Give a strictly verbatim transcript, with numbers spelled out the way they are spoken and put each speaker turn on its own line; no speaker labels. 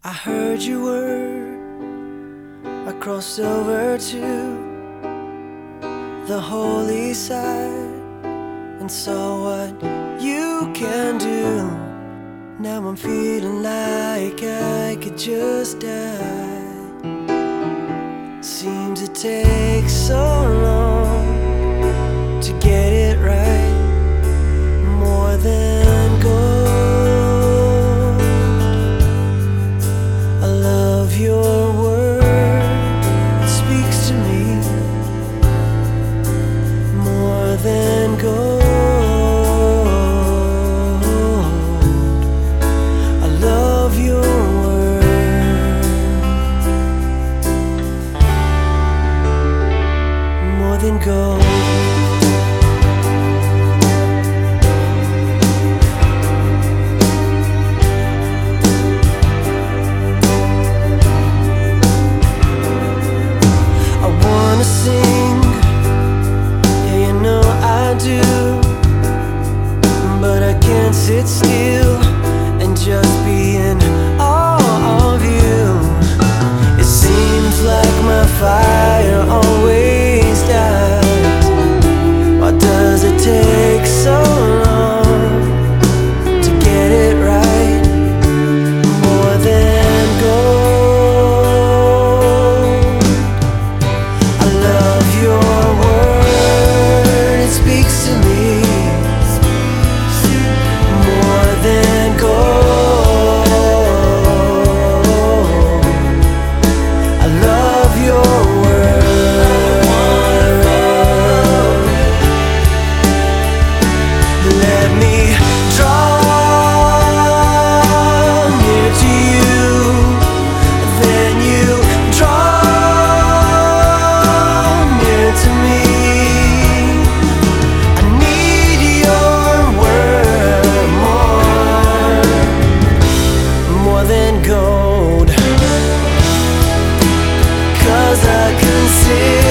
I heard you were, I crossed over to the holy side and saw what you can do. Now I'm feeling like I could just die. Seems it takes so long to get it right, more than gold. I love your word, it speaks to me, more than gold. I love your word, more than gold. Sit still and just be in awe of you. It seems like my fire always dies. Why does it take so long to get it right? More than gold. I love your word, it speaks to me. Gold, 'cause I can see